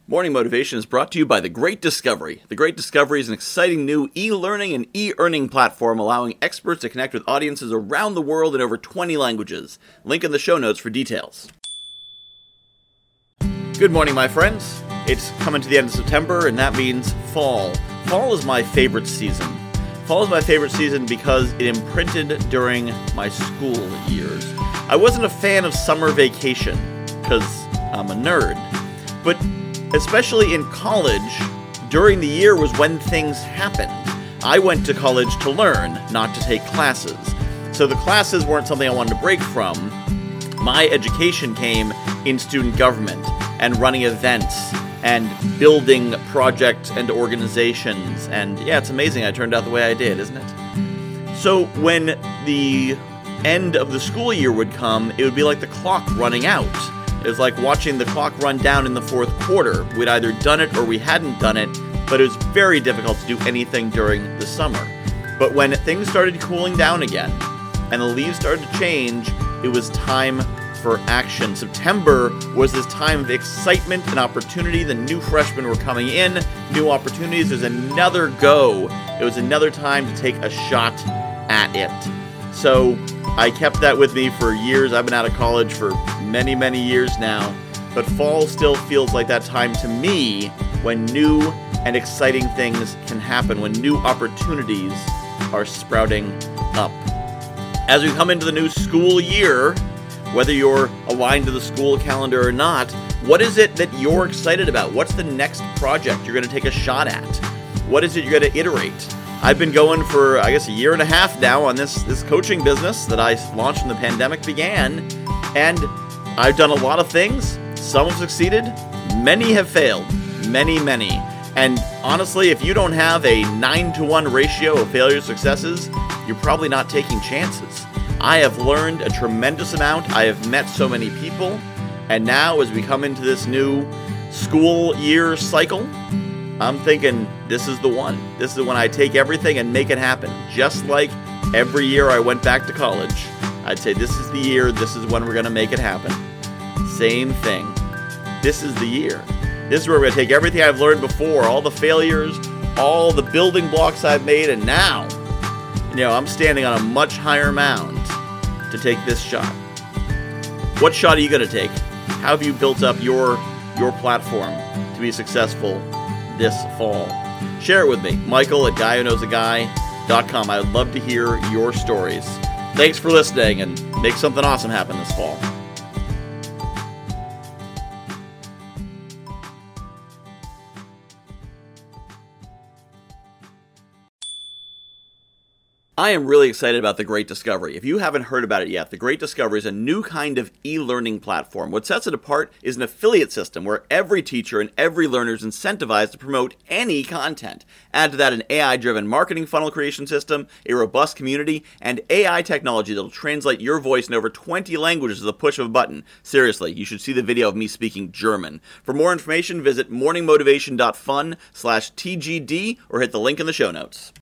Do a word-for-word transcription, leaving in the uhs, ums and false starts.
Morning Motivation is brought to you by The Great Discovery. The Great Discovery is an exciting new e-learning and e-earning platform allowing experts to connect with audiences around the world in over twenty languages. Link in the show notes for details. Good morning, my friends. It's coming to the end of September, and that means fall. Fall is my favorite season. Fall is my favorite season because it imprinted during my school years. I wasn't a fan of summer vacation because I'm a nerd, but especially in college, during the year was when things happened. I went to college to learn, not to take classes. So the classes weren't something I wanted to break from. My education came in student government and running events and building projects and organizations. And yeah, it's amazing I turned out the way I did, isn't it? So when the end of the school year would come, it would be like the clock running out. It was like watching the clock run down in the fourth quarter. We'd either done it or we hadn't done it, but it was very difficult to do anything during the summer. But when things started cooling down again and the leaves started to change, it was time for action. September was this time of excitement and opportunity. The new freshmen were coming in, new opportunities. There's another go. It was another time to take a shot at it. So I kept that with me for years. I've been out of college for many, many years now, but fall still feels like that time to me when new and exciting things can happen, when new opportunities are sprouting up. As we come into the new school year, whether you're aligned to the school calendar or not, what is it that you're excited about? What's the next project you're going to take a shot at? What is it you're going to iterate? I've been going for, I guess, a year and a half now on this, this coaching business that I launched when the pandemic began, and I've done a lot of things. Some have succeeded. Many have failed. Many, many. And honestly, if you don't have a nine to one ratio of failure to successes, you're probably not taking chances. I have learned a tremendous amount. I have met so many people. And now, as we come into this new school year cycle, I'm thinking this is the one. This is when I take everything and make it happen. Just like every year I went back to college, I'd say this is the year, this is when we're going to make it happen. Same thing. This is the year. This is where we're going to take everything I've learned before, all the failures, all the building blocks I've made, and now, you know, I'm standing on a much higher mound to take this shot. What shot are you going to take? How have you built up your, your platform to be successful this fall? Share it with me, Michael at guy who knows a guy dot com. I would love to hear your stories. Thanks for listening, and make something awesome happen this fall. I am really excited about The Great Discovery. If you haven't heard about it yet, The Great Discovery is a new kind of e-learning platform. What sets it apart is an affiliate system where every teacher and every learner is incentivized to promote any content. Add to that an A I-driven marketing funnel creation system, a robust community, and A I technology that'll translate your voice in over twenty languages with a push of a button. Seriously, you should see the video of me speaking German. For more information, visit morning motivation dot fun slash T G D or hit the link in the show notes.